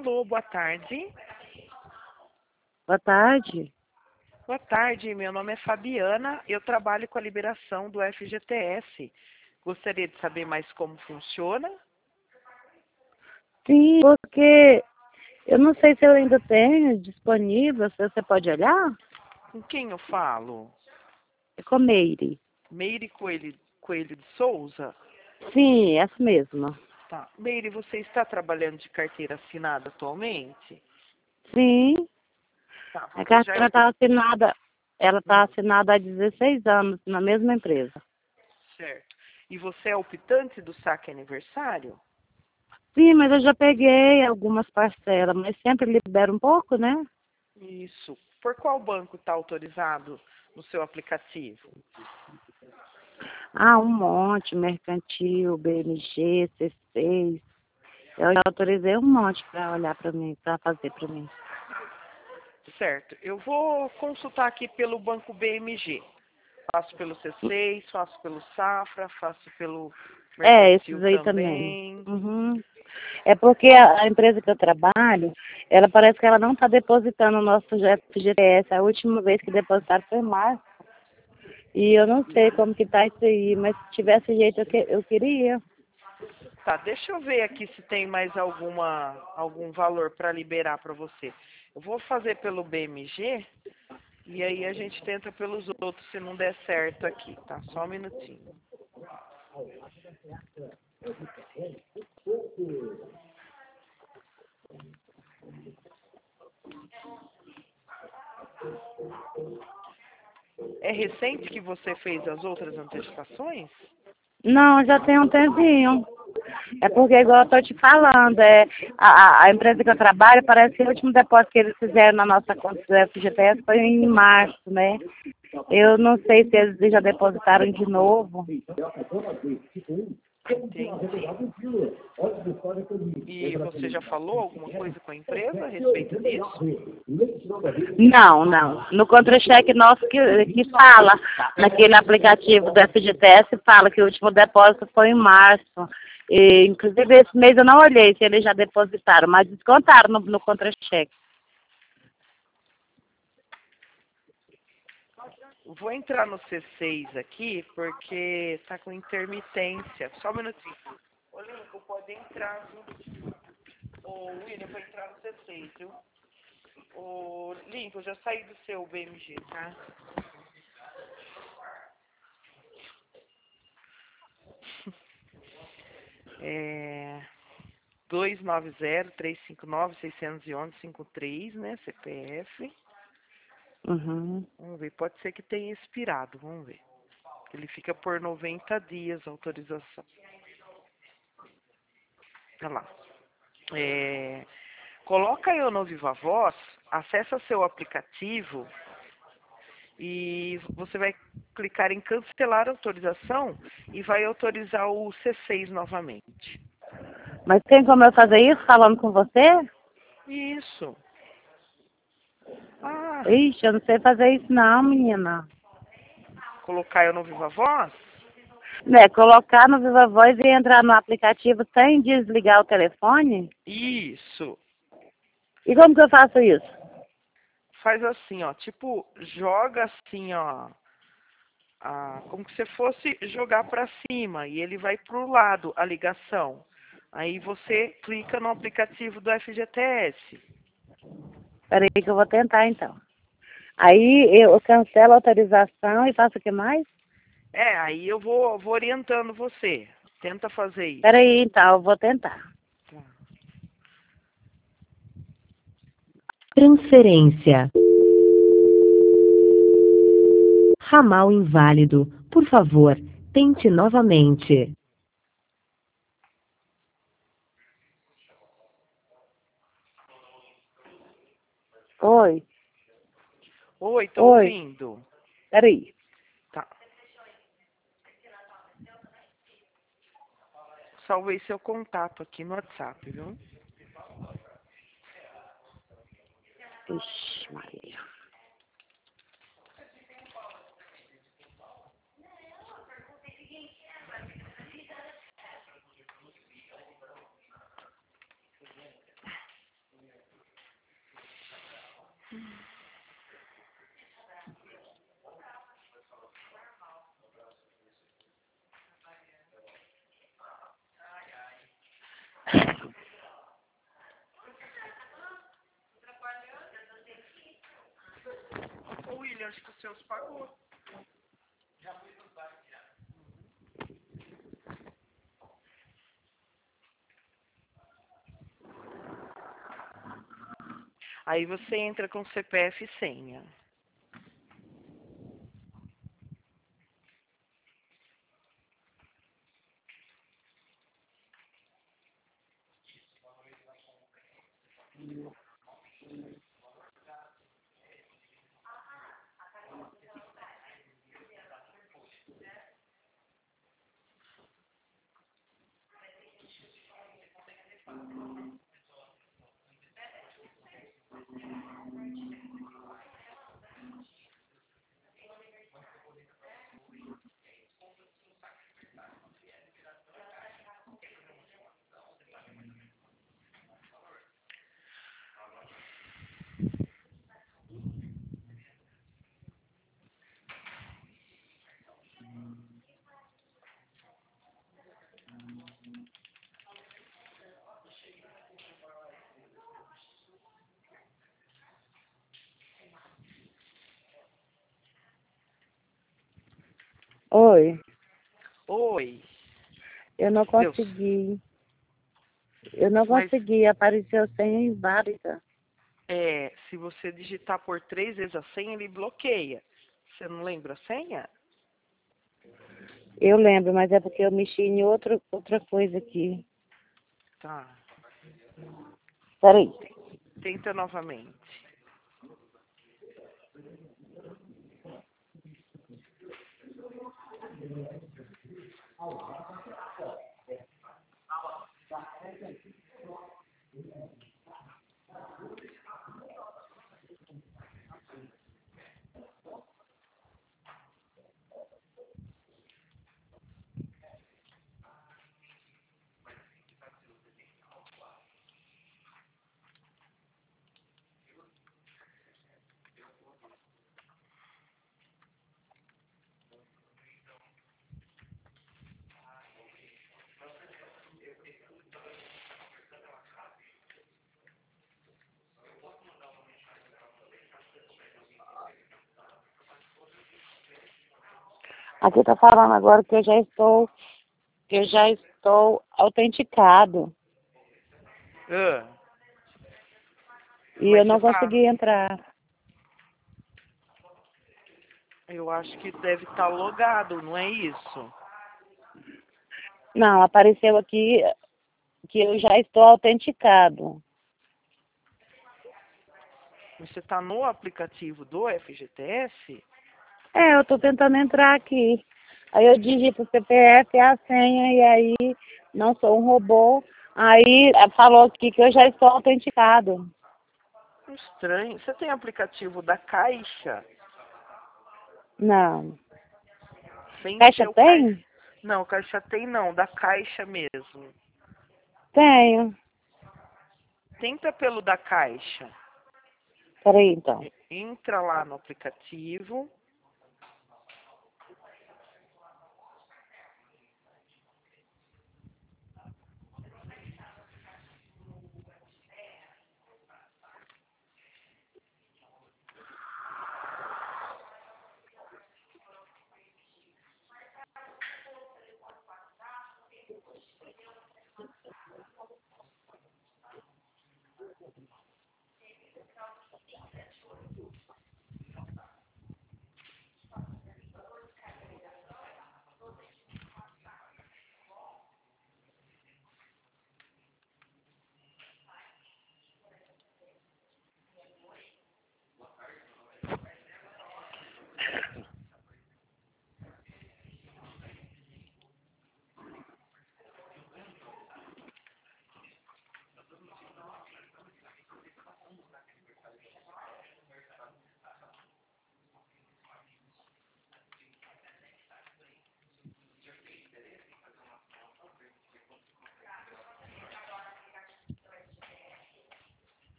Alô, boa tarde. Boa tarde. Boa tarde, meu nome é Fabiana, eu trabalho com a liberação do FGTS. Gostaria de saber mais como funciona? Sim, porque eu não sei se eu ainda tenho disponível, se você pode olhar. Com quem eu falo? É com Meire. Meire Coelho de Souza? Sim, essa mesma. Tá. Meire, você está trabalhando de carteira assinada atualmente? Sim, Tá, a você já é carteira está assinada, ela está Hum, assinada há 16 anos na mesma empresa. certo. E você é optante do saque aniversário? Sim, mas eu já peguei algumas parcelas, mas sempre libero um pouco, né? Isso. Por qual banco está autorizado no seu aplicativo? Ah, um monte, mercantil, BMG, C6. Eu já autorizei um monte para olhar para mim, para fazer para mim. Certo. Eu vou consultar aqui pelo Banco BMG. Faço pelo C6, faço pelo Safra, faço pelo É, Mercantil esses aí também. também. Uhum. É porque a empresa que eu trabalho, ela parece que ela não está depositando o nosso FGTS. A última vez que depositaram foi em março. E eu não sei como que tá isso aí, mas se tivesse jeito eu queria. Tá, deixa eu ver aqui se tem mais algum valor para liberar para você. Eu vou fazer pelo BMG e aí a gente tenta pelos outros se não der certo aqui, tá? Só um minutinho. É recente que você fez as outras antecipações? Não, já tem um tempinho. É porque, igual eu tô te falando, a empresa que eu trabalho, parece que o último depósito que eles fizeram na nossa conta do FGTS foi em março, né? Eu não sei se eles já depositaram de novo. Entendi. E você já falou alguma coisa com a empresa a respeito disso? Não, não. No contra-cheque nosso que fala, naquele aplicativo do FGTS, fala que o último depósito foi em março. E, inclusive, esse mês eu não olhei se eles já depositaram, mas descontaram no contra-cheque. Vou entrar no C6 aqui porque tá com intermitência. Só um minutinho. Ô, Lincoln, pode entrar, viu? Ô, William, pode entrar no C6, viu? Ô, Lincoln, já saí do seu BMG, tá? É... 290-359-611-53, né? CPF. Uhum. Vamos ver, pode ser que tenha expirado, vamos ver. Ele fica por 90 dias a autorização. Olha lá. Coloca eu no Viva Voz, acessa seu aplicativo e você vai clicar em cancelar a autorização e vai autorizar o C6 novamente. Mas tem como eu fazer isso falando com você? Isso. Ah, Ixi, eu não sei fazer isso não, menina. colocar eu no Viva Voz? Né, colocar no Viva Voz e entrar no aplicativo sem desligar o telefone? Isso. E como que eu faço isso? Faz assim, ó, tipo, joga assim, ó, como se fosse jogar para cima e ele vai pro lado a ligação. Aí você clica no aplicativo do FGTS. Peraí que eu vou tentar então. Aí eu cancelo a autorização e faço o que mais? Aí eu vou orientando você. Tenta fazer isso. Peraí então, eu vou tentar. Tá. Transferência. Ramal inválido. Por favor, tente novamente. Oi, Oi, tô oi, ouvindo. peraí. Tá. Salvei seu contato aqui no WhatsApp, viu? Ixi, Maria. seus pagou. Aí você entra com CPF e senha. Oi, Oi. eu não Deus. consegui. Eu não Mas consegui, apareceu senha inválida. se você digitar por 3 vezes a senha, ele bloqueia. Você não lembra a senha? Eu lembro, mas é porque eu mexi em outra coisa aqui. Tá. Peraí. Tenta novamente. Aqui tá falando agora que eu já estou autenticado. Ah, E eu mas você não tá. consegui entrar. Eu acho que deve estar logado, não é isso? Não, apareceu aqui que eu já estou autenticado. Você está no aplicativo do FGTS? É, eu tô tentando entrar aqui. Aí eu digito o CPF, a senha, e aí não sou um robô. Aí falou aqui que eu já estou autenticado. Estranho. Você tem aplicativo da Caixa? Não. Sem Caixa ser o Caixa. tem? Não, Caixa tem não, da Caixa mesmo. Tenho. Tenta pelo da Caixa. Peraí, então. Entra lá no aplicativo.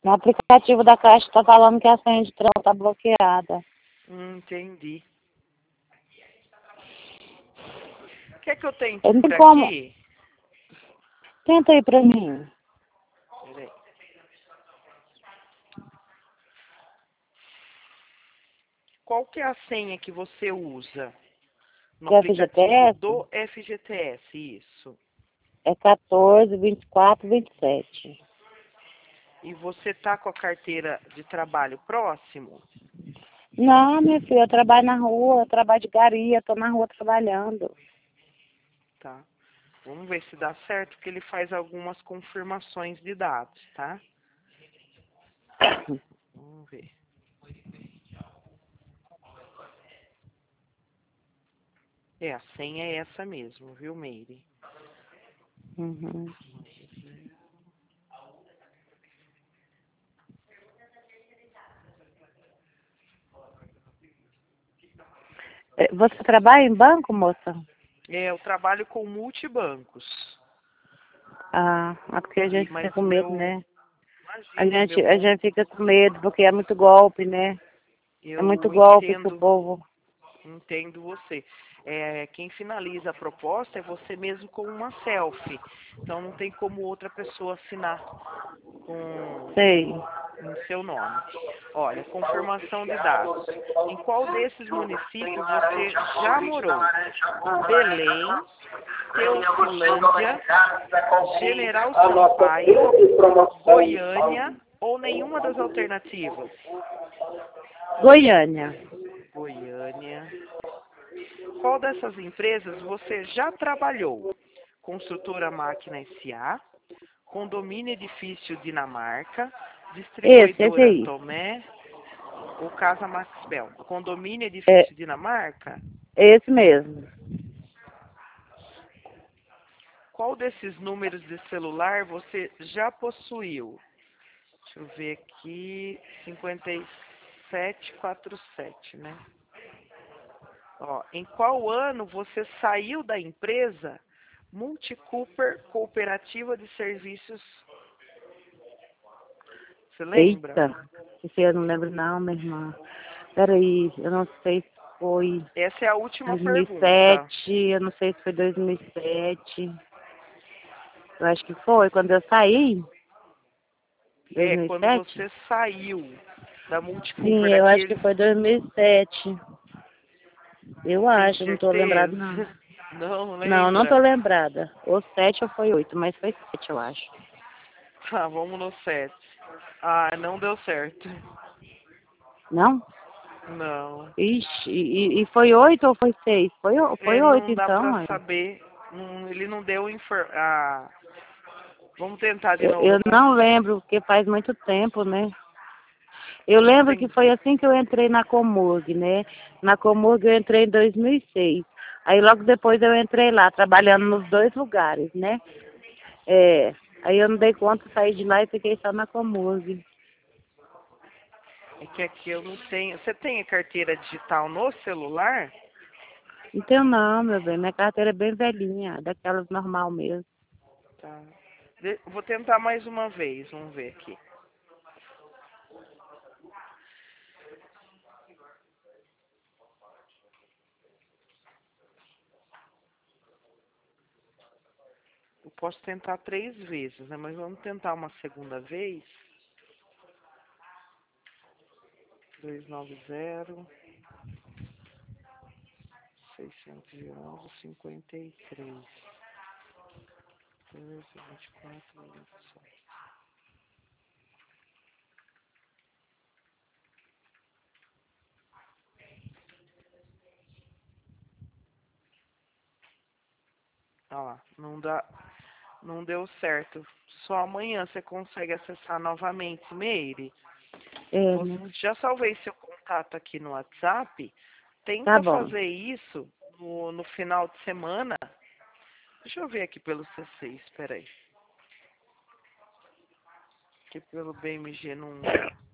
No aplicativo da Caixa tá falando que a senha de trânsito tá bloqueada. Entendi. Quer que eu tente Eu não por tenho como. aqui? Tenta aí pra mim. Peraí. Qual que é a senha que você usa no Do aplicativo FGTS do FGTS? Isso. é 14, 24, 27. E você tá com a carteira de trabalho próximo? Não, minha filha, eu trabalho na rua, eu trabalho de garia, tô na rua trabalhando. Tá. Vamos ver se dá certo, porque ele faz algumas confirmações de dados, tá? Vamos ver. É, a senha é essa mesmo, viu, Meire? Uhum. Você trabalha em banco, moça? É, eu trabalho com multibancos. Ah, é porque a E, gente fica mas com o medo, meu, né? A imagina, o gente, meu, a gente fica com medo porque é muito golpe, né? É muito eu golpe que o povo... entendo você. É, quem finaliza a proposta é você mesmo com uma selfie. Então não tem como outra pessoa assinar com Sei. em seu nome. Olha, confirmação de dados. Em qual desses municípios você já morou? Belém, Teocilândia, General Sampaio, Goiânia ou nenhuma das alternativas? Goiânia. Goiânia. Qual dessas empresas você já trabalhou? Construtora Máquina S.A., Condomínio Edifício Dinamarca, Esse Distribuidora aí. Tomé ou Casa Maxbel? Condomínio É Edifício Dinamarca? esse mesmo. Qual desses números de celular você já possuiu? Deixa eu ver aqui. 5747, né? Ó, em qual ano você saiu da empresa Multicooper Cooperativa de Serviços? Você lembra? Eita, esse eu não lembro não, minha irmã. Peraí, eu não sei se foi Essa é a última pergunta. 2007, eu não sei se foi 2007. Eu acho que foi quando eu saí, É, quando 2007. você saiu da Sim, Multicooper eu aqui, acho que eles... foi 2007. Eu Tem acho, não tô lembrada certeza? não. Não Não, não tô lembra? lembrada. Ou 7 ou foi 8, mas foi 7, eu acho. Tá, vamos no 7. Ah, não deu certo. Não? Não. Ixi, e foi 8 ou foi 6? É, Foi 8 não dá então, pra mãe. saber. Ele não deu vamos tentar de Eu novo. não lembro, porque faz muito tempo, né? Eu Vamos lembro que tentar. foi assim que eu entrei na Comurg, né? Na Comurg eu entrei em 2006. Aí logo depois eu entrei lá, trabalhando nos dois lugares, né? É, aí eu não dei conta, saí de lá e fiquei só na Comurg. É que aqui eu não tenho. Você tem a carteira digital no celular? Não tenho não, meu bem, minha carteira é bem velhinha, daquelas normal mesmo. Tá. Vou tentar mais uma vez. Vamos ver aqui. Eu posso tentar 3 vezes, né? Mas vamos tentar uma segunda vez. 290 611 53 13 24 27. Olha lá, não deu certo. Só amanhã você consegue acessar novamente, Meire. É, né? Já salvei seu contato aqui no WhatsApp. Tá Tenta bom. fazer isso no final de semana. Deixa eu ver aqui pelo C6, espera aí. Que pelo BMG não...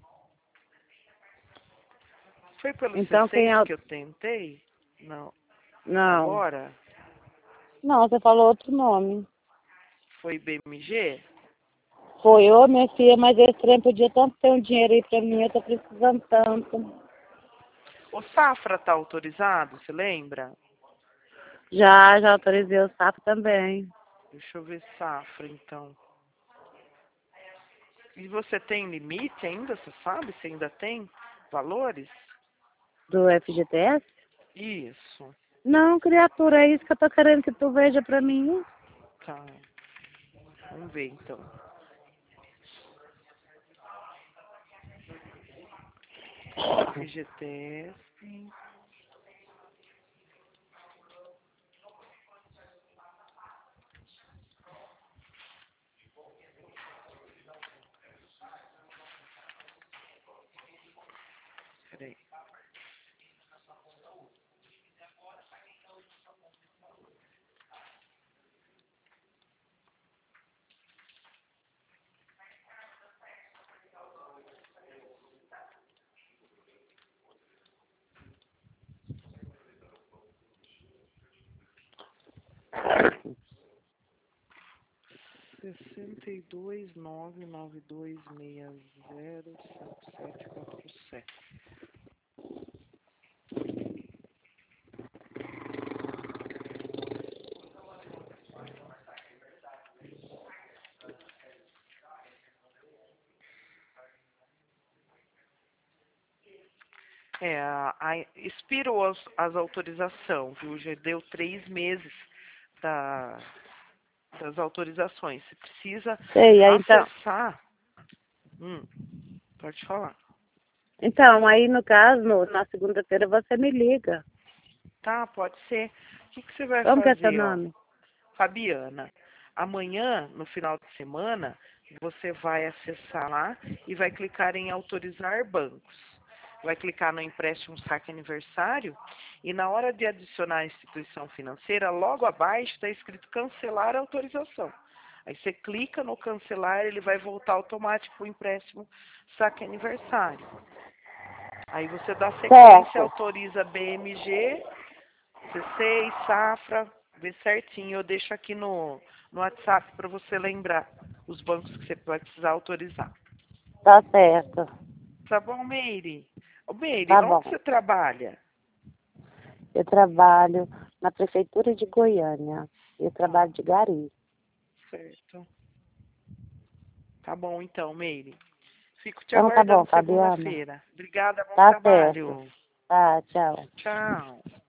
Foi pelo Então quem C6 é o... que eu tentei? Não. Não. Agora? Não, você falou outro nome. Foi BMG? Foi, ô minha filha, mas esse trem podia tanto ter um dinheiro aí pra mim, eu tô precisando tanto. O Safra tá autorizado, você lembra? Já autorizei o sapo também. Deixa eu ver Safra, então. E você tem limite ainda, você sabe? Você ainda tem valores? Do FGTS? Isso, Não, criatura, é isso que eu tô querendo que tu veja pra mim. tá. Vamos ver, então. FGTS. Peraí. Sessenta e dois 992605747. Expirou as autorização, viu? Já deu 3 meses da, das autorizações. Você precisa Sei, aí então. acessar. Hum, pode falar. Então, aí no caso, na segunda-feira você me liga. Tá, pode ser. O que você vai Como que é seu fazer, ó? nome? Fabiana, amanhã, no final de semana, você vai acessar lá e vai clicar em autorizar bancos. Vai clicar no empréstimo saque aniversário e na hora de adicionar a instituição financeira, logo abaixo está escrito cancelar a autorização. Aí você clica no cancelar, ele vai voltar automático o empréstimo saque aniversário. Aí você dá sequência, Certo. autoriza BMG, C6, Safra, vê certinho. Eu deixo aqui no WhatsApp para você lembrar os bancos que você vai precisar autorizar. Tá certo. Tá bom, Meire? Ô, Meire, Tá onde bom. você trabalha? Eu trabalho na prefeitura de Goiânia. Eu Tá, trabalho de gari. certo. Tá bom, então, Meire. Fico te Então tá bom, aguardando Fabiana. segunda-feira. Obrigada, bom Tá certo. trabalho. Tá, tchau. Tchau.